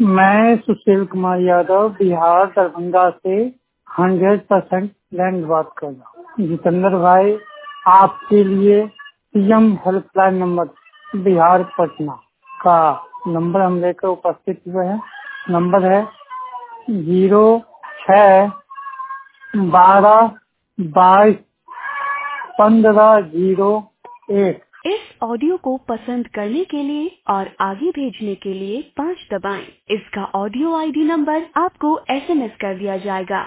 मैं सुशील कुमार यादव बिहार दरभंगा से 100% लैंड बात कर रहा हूँ। जितेंद्र भाई, आपके लिए CM helpline number Bihar Patna का नंबर हम लेकर उपस्थित हुए हैं। नंबर है 06-12-22-15-01। इस ऑडियो को पसंद करने के लिए और आगे भेजने के लिए 5 दबाएं। इसका ऑडियो आईडी नंबर आपको एसएमएस कर दिया जाएगा।